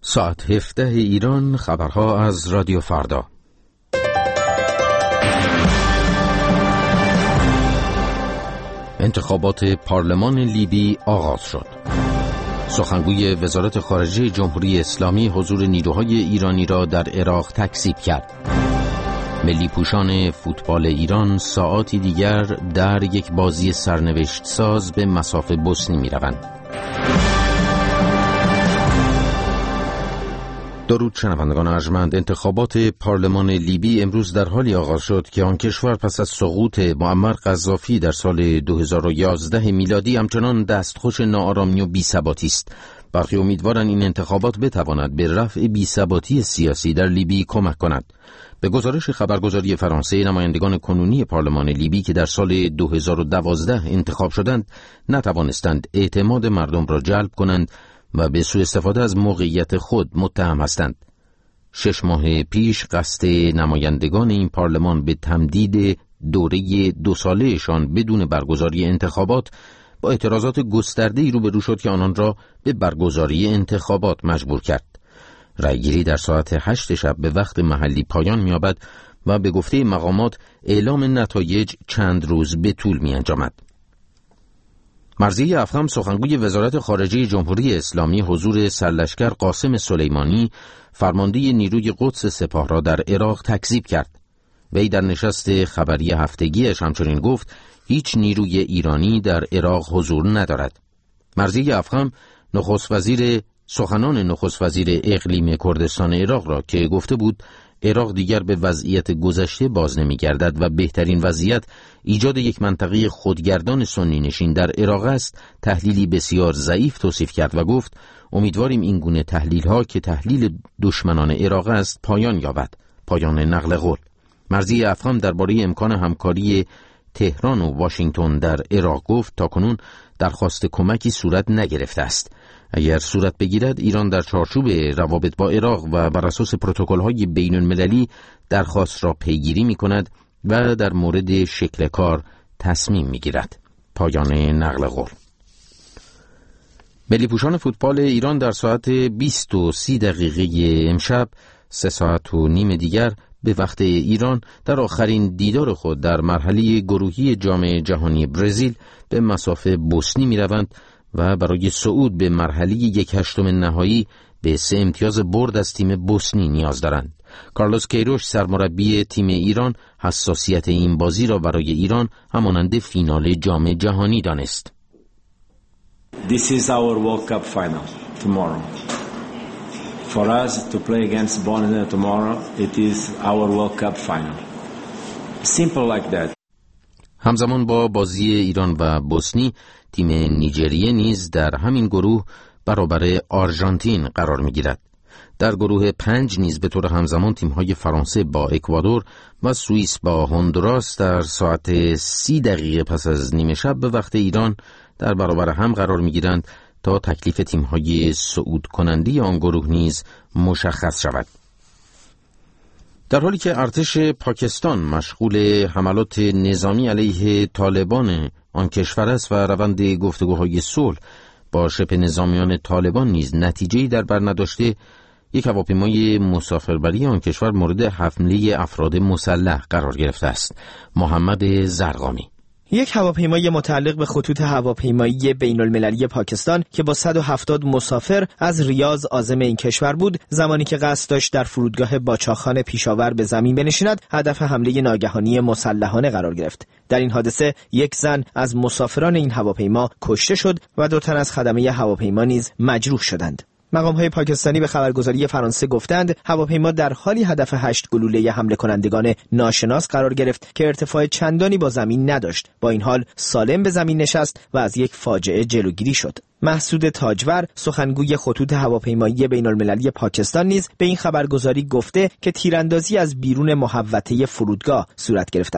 ساعت 17 ایران، خبرها از رادیو فردا. انتخابات پارلمان لیبی آغاز شد. سخنگوی وزارت خارجه جمهوری اسلامی حضور نیروهای ایرانی را در عراق تکذیب کرد. ملی پوشان فوتبال ایران ساعاتی دیگر در یک بازی سرنوشت ساز به مصاف بوسنی می روند. درود شنوندگان ارجمند. انتخابات پارلمان لیبی امروز در حالی آغاز شد که آن کشور پس از سقوط معمر قذافی در سال 2011 میلادی همچنان دستخوش ناآرامی و بی‌ثباتی است. برخی امیدوارند این انتخابات بتواند به رفع بی‌ثباتی سیاسی در لیبی کمک کند. به گزارش خبرگزاری فرانسه، نمایندگان کنونی پارلمان لیبی که در سال 2012 انتخاب شدند نتوانستند اعتماد مردم را جلب کنند و به سوء استفاده از موقعیت خود متهم هستند. 6 ماه پیش قصد نمایندگان این پارلمان به تمدید دوره 2 ساله‌شان بدون برگزاری انتخابات با اعتراضات گسترده‌ای روبرو شد که آنان را به برگزاری انتخابات مجبور کرد. رأیگیری در ساعت 8 شب به وقت محلی پایان می‌یابد و به گفته مقامات اعلام نتایج چند روز به طول می‌انجامد. مرضیه افخم، سخنگوی وزارت خارجه جمهوری اسلامی حضور سرلشکر قاسم سلیمانی، فرمانده نیروی قدس سپاه را در عراق تکذیب کرد. وی در نشست خبری هفتگیش همچنین گفت هیچ نیروی ایرانی در عراق حضور ندارد. مرضیه افخم سخنان نخست وزیر اقلیم کردستان عراق را که گفته بود عراق دیگر به وضعیت گذشته باز نمی‌گردد و بهترین وضعیت ایجاد یک منطقه خودگردان سنی نشین در عراق است، تحلیلی بسیار ضعیف توصیف کرد و گفت امیدواریم این گونه تحلیل‌ها که تحلیل دشمنان عراق است پایان یابد. پایان نقل قول. مرضیه افخم درباره امکان همکاری تهران و واشنگتن در عراق گفت تاکنون درخواست کمکی صورت نگرفته است. اگر صورت بگیرد ایران در چارچوب روابط با عراق و بر اساس پروتکل‌های بین‌المللی درخواست را پیگیری می‌کند و در مورد شکل کار تصمیم می‌گیرد. پایان نقل قول. ملی پوشان فوتبال ایران در ساعت 20:30 امشب 3 ساعت و نیم دیگر به وقت ایران در آخرین دیدار خود در مرحله گروهی جام جهانی برزیل به مصاف بوسنی می‌روند و برای صعود به مرحله 1/8 نهایی به 3 امتیاز برد از تیم بوسنی نیاز دارند. کارلوس کیروش، سرمربی تیم ایران، حساسیت این بازی را برای ایران همانند فینال جام جهانی دانست. This is our World Cup final tomorrow. For us to play against Bosnia tomorrow, it is our World Cup final. Simple like that. همزمان با بازی ایران و بوسنی، تیم نیجریه نیز در همین گروه برابر آرژانتین قرار می‌گیرد. در گروه 5 نیز به طور همزمان تیم‌های فرانسه با اکوادور و سوئیس با هندوراس در ساعت 30 پس از نیمه شب به وقت ایران در برابر هم قرار می‌گیرند تا تکلیف تیم‌های صعود کننده آن گروه نیز مشخص شود. در حالی که ارتش پاکستان مشغول حملات نظامی علیه طالبان آن کشور است و روند گفتگوهای صلح با شبه نظامیان طالبان نیز نتیجه‌ای در بر نداشته، یک هواپیمای مسافربری آن کشور مورد حمله افراد مسلح قرار گرفته است. محمد زرقامی. یک هواپیمای متعلق به خطوط هواپیمایی بین‌المللی پاکستان که با 170 مسافر از ریاض عازم این کشور بود، زمانی که قصد داشت در فرودگاه باچاخان پیشاور به زمین بنشیند، هدف حمله ناگهانی مسلحانه قرار گرفت. در این حادثه یک زن از مسافران این هواپیما کشته شد و 2 تن از خدمه هواپیما نیز مجروح شدند. مقام‌های پاکستانی به خبرگزاری فرانسه گفتند هواپیما در حالی هدف 8 گلوله حمله کنندگان ناشناس قرار گرفت که ارتفاع چندانی با زمین نداشت. با این حال سالم به زمین نشست و از یک فاجعه جلوگیری شد. محسود تاجور، سخنگوی خطوط هواپیمایی بین‌المللی پاکستان نیز به این خبرگزاری گفته که تیراندازی از بیرون محوطه فرودگاه صورت گرفته است.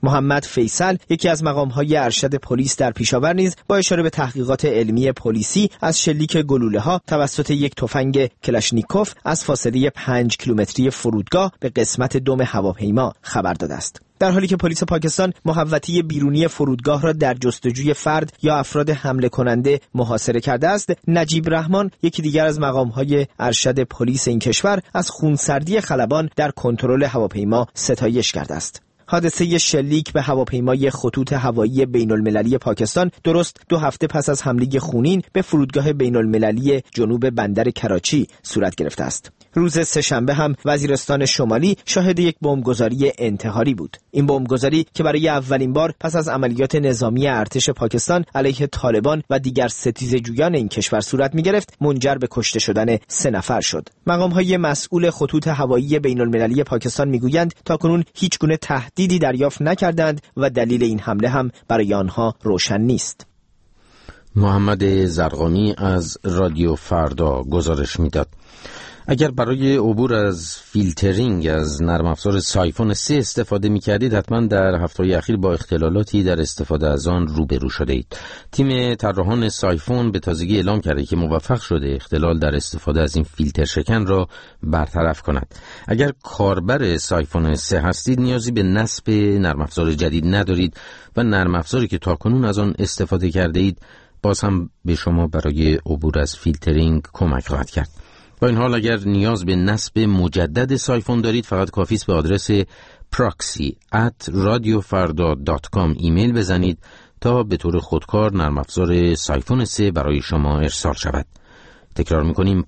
محمد فیصل، یکی از مقام‌های ارشد پلیس در پیشاور، نیز با اشاره به تحقیقات علمی پلیسی از شلیک گلوله‌ها توسط یک تفنگ کلاشنیکوف از فاصله 5 کیلومتری فرودگاه به قسمت دم هواپیما خبر داده است. در حالی که پلیس پاکستان محوطه بیرونی فرودگاه را در جستجوی فرد یا افراد حمله کننده محاصره کرده است، نجیب رحمان، یکی دیگر از مقام‌های ارشد پلیس این کشور، از خونسردی خلبان در کنترل هواپیما ستایش کرده است. حادثه شلیک به هواپیمای خطوط هوایی بین‌المللی پاکستان درست 2 هفته پس از حمله خونین به فرودگاه بین‌المللی جنوب بندر کراچی صورت گرفته است. روز سه‌شنبه هم وزیرستان شمالی شاهد یک بمبگذاری انتحاری بود. این بمبگذاری که برای اولین بار پس از عملیات نظامی ارتش پاکستان علیه طالبان و دیگر ستیزجویان این کشور صورت می‌گرفت، منجر به کشته شدن 3 نفر شد. مقام‌های مسئول خطوط هوایی بین‌المللی پاکستان می‌گویند تاکنون هیچ گونه تهدیدی دریافت نکردند و دلیل این حمله هم برای آنها روشن نیست. محمد زرقانی از رادیو فردا گزارش می‌داد. اگر برای عبور از فیلترینگ از نرم افزار سایفون 3 استفاده می‌کردید، حتما در هفته‌های اخیر با اختلالاتی در استفاده از آن روبرو شده اید. تیم طراحان سایفون به تازگی اعلام کرده که موفق شده اختلال در استفاده از این فیلتر شکن را برطرف کند. اگر کاربر سایفون 3 هستید، نیازی به نصب نرم افزار جدید ندارید و نرم افزاری که تاکنون از آن استفاده کرده اید باز هم به شما برای عبور از فیلترینگ کمک خواهد کرد. با این حال اگر نیاز به نصب مجدد سایفون دارید، فقط کافی است به آدرس proxy@radiofarda.com ایمیل بزنید تا به طور خودکار نرم افزار سایفون 3 برای شما ارسال شود. تکرار می‌کنیم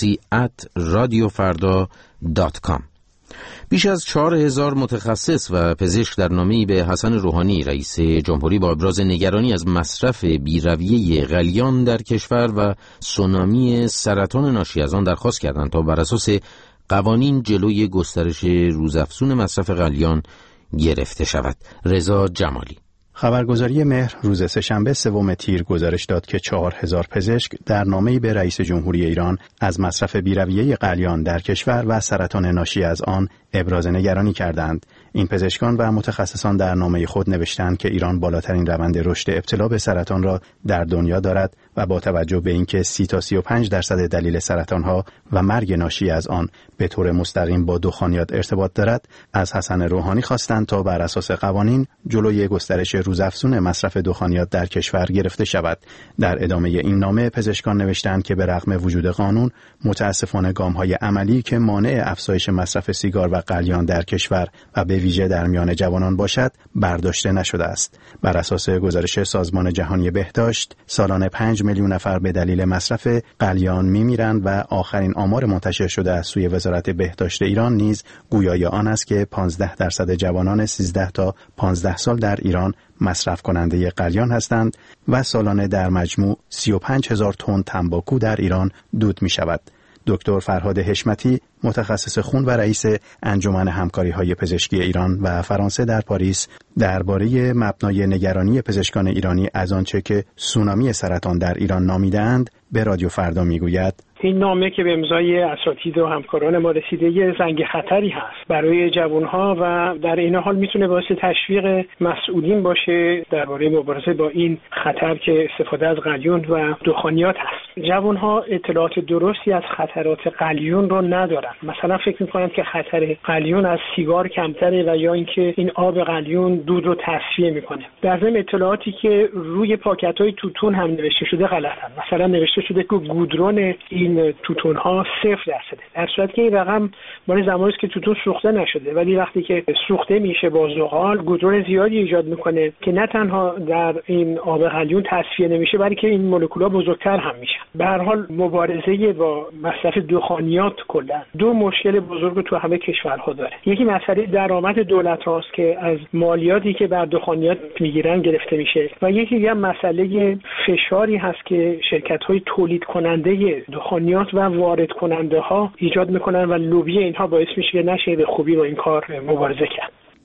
proxy@radiofarda.com. بیش از 4000 متخصص و پزشک در نامه‌ای به حسن روحانی رئیس جمهوری با ابراز نگرانی از مصرف بی‌رویه غلیان در کشور و سونامی سرطان ناشی از آن درخواست کردند تا بر اساس قوانین جلوی گسترش روزافزون مصرف غلیان گرفته شود. رضا جمالی. خبرگزاری مهر روز سه‌شنبه 3 تیر گزارش داد که 4000 پزشک در نامه‌ای به رئیس جمهوری ایران از مصرف بی‌رویه غلیان در کشور و سرطان ناشی از آن ابراز نگرانی کردند. این پزشکان و متخصصان در نامه خود نوشتند که ایران بالاترین روند رشد ابتلا به سرطان را در دنیا دارد و با توجه به اینکه 30 تا 35% دلیل سرطان‌ها و مرگ ناشی از آن به طور مستقیم با دخانیات ارتباط دارد، از حسن روحانی خواستند تا بر اساس قوانین جلوی گسترش روزافزون مصرف دخانیات در کشور گرفته شود. در ادامه این نامه پزشکان نوشتند که به رغم وجود قانون، متاسفانه گام‌های عملی که مانع افزایش مصرف سیگار و غلیان در کشور و به ویژه در میان جوانان باشد برداشته نشده است. بر اساس گزارش سازمان جهانی بهداشت، سالانه 5 میلیون نفر به دلیل مصرف غلیان می‌میرند و آخرین آمار منتشر شده از سوی وزارت بهداشت ایران نیز گویای آن است که 15% جوانان 13 تا 15 سال در ایران مصرف کننده غلیان هستند و سالانه در مجموع 35,000 تن تنباکو در ایران دود می شود. دکتر فرهاد حشمتی، متخصص خون و رئیس انجمن همکاری‌های پزشکی ایران و فرانسه در پاریس، درباره مبنای نگرانی پزشکان ایرانی از آنچه که سونامی سرطان در ایران نامیده‌اند به رادیو فردا میگوید: این نامه که به امضای اساتید و همکاران ما رسیده یه زنگ خطری هست برای جوانها و در این حال میتونه باعث تشویق مسئولین باشه درباره مبارزه با این خطر که استفاده از غلیون و دخانیات هست. جوانها اطلاعات درستی از خطرات غلیون رو ندارن. مثلا فکر میکنند که خطر غلیون از سیگار کمتره و یا اینکه این آب غلیون دود رو تصفیه میکنه. در ضمن اطلاعاتی که روی پاکت‌های توتون هم نوشته شده غلطن. مثلا نوشته شده که گودرون این توتون ها 0%. در صورتی که این رقم مال زمانی است که توتون سوخته نشده، ولی وقتی که سوخته میشه با زغال گودرون زیادی ایجاد میکنه که نه تنها در این آب غلیون تصفیه نمیشه بلکه این مولکول‌ها بزرگتر هم میشن. به هر حال مبارزه با مصرف دخانیات کلا 2 مشکل بزرگ رو تو همه کشورها داره. یکی مسئله درآمد دولت هاست که از مالیاتی که بر دخانیات میگیرن گرفته میشه و یکی دیگه مسئله فشاری هست که شرکت‌های تولید کننده دخانیات و وارد کننده ها ایجاد میکنن و لوبی اینها باعث میشه که نشه به خوبی با این کار مبارزه کرد.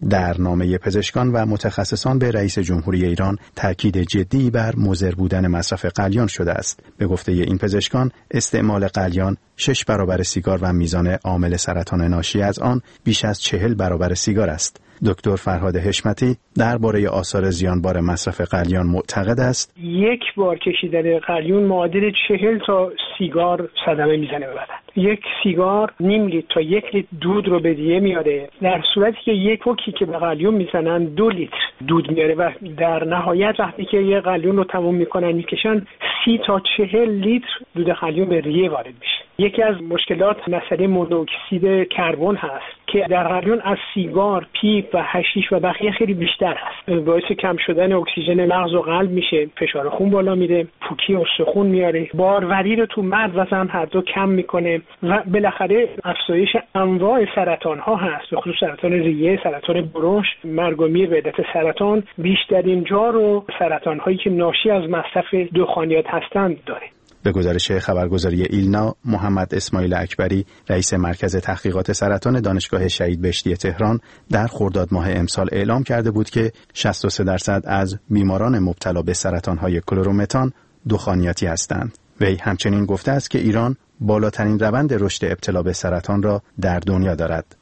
در نامه پزشکان و متخصصان به رئیس جمهوری ایران تاکید جدی بر مضر بودن مصرف قلیان شده است. به گفته این پزشکان، استعمال قلیان 6 برابر سیگار و میزان عامل سرطان ناشی از آن بیش از 40 برابر سیگار است. دکتر فرهاد حشمتی درباره آثار زیانبار مصرف قلیان معتقد است: یک بار کشیدن قلیون معادل 40 تا سیگار صدمه میزنه به بدن. یک سیگار نیم لیتر تا 1 لیتر دود رو به دیه میاره، در صورتی که یک پوکی که به قلیون میزنن 2 لیتر دود میاره و در نهایت وقتی که یه قلیون رو تموم میکنن میکشن 30 تا 40 لیتر دود قلیون به ریه وارد میشه. یکی از مشکلات مسئله مونوکسید کربن هست که در قلیون از سیگار، پیپ و حشیش و بقیه خیلی بیشتر هست. باعث کم شدن اکسیژن مغز و قلب میشه، فشار خون بالا میره، پوکی استخون میاره، باروری رو تو مرد و زن هر دو کم میکنه و بالاخره افزایش انواع سرطان ها هست، به خصوص سرطان ریه، سرطان برونش، مرگ و میر به علت سرطان. بیشترین جا رو سرطان هایی که ناشی از مصرف دخانیات هستند داره. به گزارش خبرگزاری ایلنا، محمد اسماعیل اکبری، رئیس مرکز تحقیقات سرطان دانشگاه شهید بهشتی تهران، در خرداد ماه امسال اعلام کرده بود که 63% از بیماران مبتلا به سرطان‌های کلرومتان دخانیاتی هستند. وی همچنین گفته است که ایران بالاترین روند رشد ابتلا به سرطان را در دنیا دارد.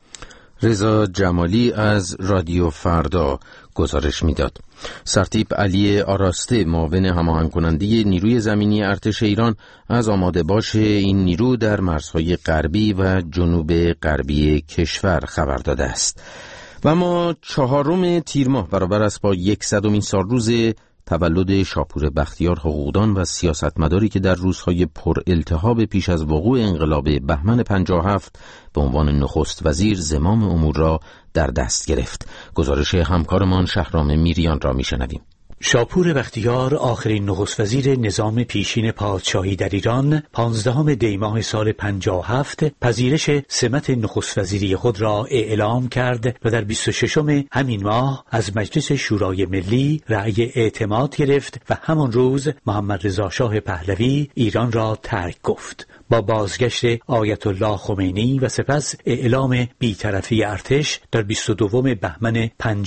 رضا جمالی از رادیو فردا گزارش میداد. سرتیپ علی آراسته، معاون هماهنگ کننده نیروی زمینی ارتش ایران، از آماده باش این نیرو در مرزهای غربی و جنوب غربی کشور خبر داده است. و اما 4 تیر ماه برابر است با 100مین سالروز تولد شاپور بختیار، حقوقدان و سیاستمداری که در روزهای پر التهاب پیش از وقوع انقلاب بهمن 57 به عنوان نخست وزیر زمام امور را در دست گرفت. گزارش همکارمان شهرام میریان را میشنویم. شاپور بختیار، آخرین نخست وزیر نظام پیشین پادشاهی در ایران، 15 دی ماه سال 57 پذیرش سمت نخست وزیری خود را اعلام کرد و در 26 همین ماه از مجلس شورای ملی رأی اعتماد گرفت و همان روز محمد رضا شاه پهلوی ایران را ترک گفت. با بازگشت آیت الله خمینی و سپس اعلام بی‌طرفی ارتش در 22 بهمن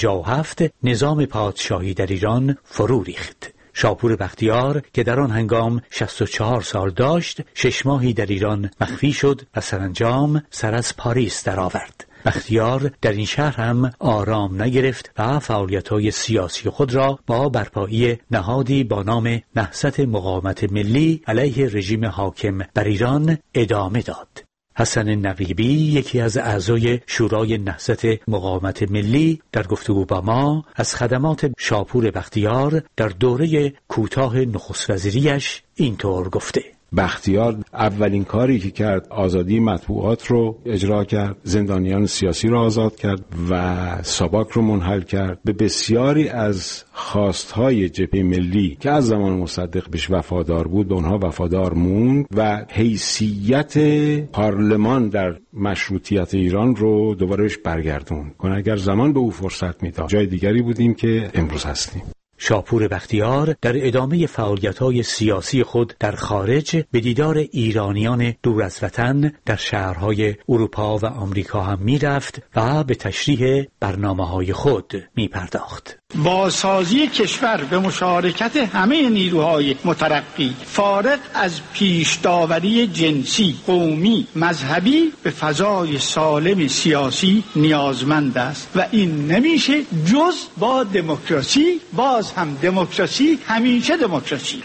57 نظام پادشاهی در ایران فرو ریخت. شاپور بختیار که در آن هنگام 64 سال داشت، 6 ماهی در ایران مخفی شد و سرانجام سر از پاریس درآورد. بختیار در این شهر هم آرام نگرفت و فعالیت‌های سیاسی خود را با برپایی نهادی با نام نهضت مقاومت ملی علیه رژیم حاکم بر ایران ادامه داد. حسن نقیبی، یکی از اعضای شورای نهضت مقاومت ملی، در گفتگو با ما از خدمات شاپور بختیار در دوره کوتاه نخست وزیریش اینطور گفته: بختیار اولین کاری که کرد آزادی مطبوعات رو اجرا کرد، زندانیان سیاسی رو آزاد کرد و ساواک رو منحل کرد. به بسیاری از خواستهای جبهه ملی که از زمان مصدق بهش وفادار بود به اونها وفادار موند و حیثیت پارلمان در مشروطیت ایران رو دوباره بهش برگردوند. اگر زمان به او فرصت میداد جای دیگری بودیم که امروز هستیم. شاپور بختیار در ادامه فعالیت‌های سیاسی خود در خارج به دیدار ایرانیان دور از وطن در شهرهای اروپا و آمریکا هم می‌رفت و به تشریح برنامه‌های خود می‌پرداخت. بازسازی کشور به مشارکت همه نیروهای مترقی، فارغ از پیش داوری جنسی، قومی، مذهبی، به فضای سالم سیاسی نیازمند است و این نمیشه جز با دموکراسی. باز هم دموکراسی، همیشه دموکراسی.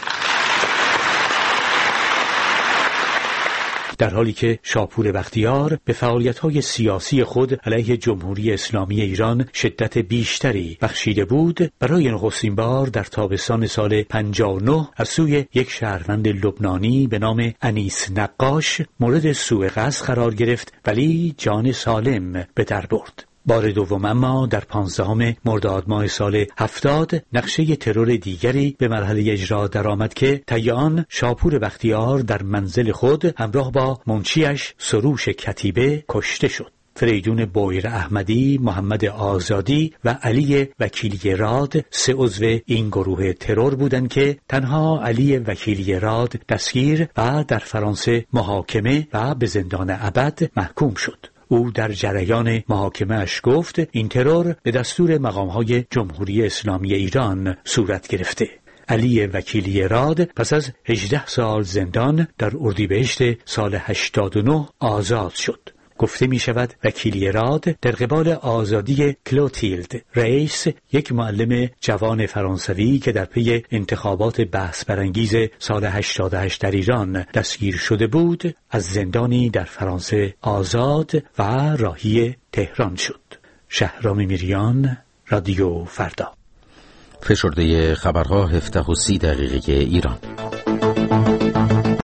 در حالی که شاپور بختیار به فعالیت‌های سیاسی خود علیه جمهوری اسلامی ایران شدت بیشتری بخشیده بود، برای نخستین بار در تابستان سال 59 از سوی یک شهروند لبنانی به نام انیس نقاش مورد سوء قصد قرار گرفت ولی جان سالم به در برد. بار دوم اما در 15 مرداد ماه سال 70 نقشه ترور دیگری به مرحله اجرا درآمد که طی آن شاپور بختیار در منزل خود همراه با منشیش سروش کتیبه کشته شد. فریدون بویر احمدی، محمد آزادی و علی وکیلی راد 3 عضو این گروه ترور بودند که تنها علی وکیلی راد دستگیر و در فرانسه محاکمه و به زندان ابد محکوم شد. او در جریان محاکمه‌اش گفت این ترور به دستور مقام‌های جمهوری اسلامی ایران صورت گرفته. علی وکیلی راد پس از 18 سال زندان در اردیبهشت سال 89 آزاد شد. گفته می شود وکیلی راد در قبال آزادی کلوتیلد رئیس، یک معلم جوان فرانسوی که در پی انتخابات بحث برانگیز سال 88 در ایران دستگیر شده بود، از زندانی در فرانسه آزاد و راهی تهران شد. شهرام میریان، رادیو فردا. فشرده خبرها 17:30 ایران.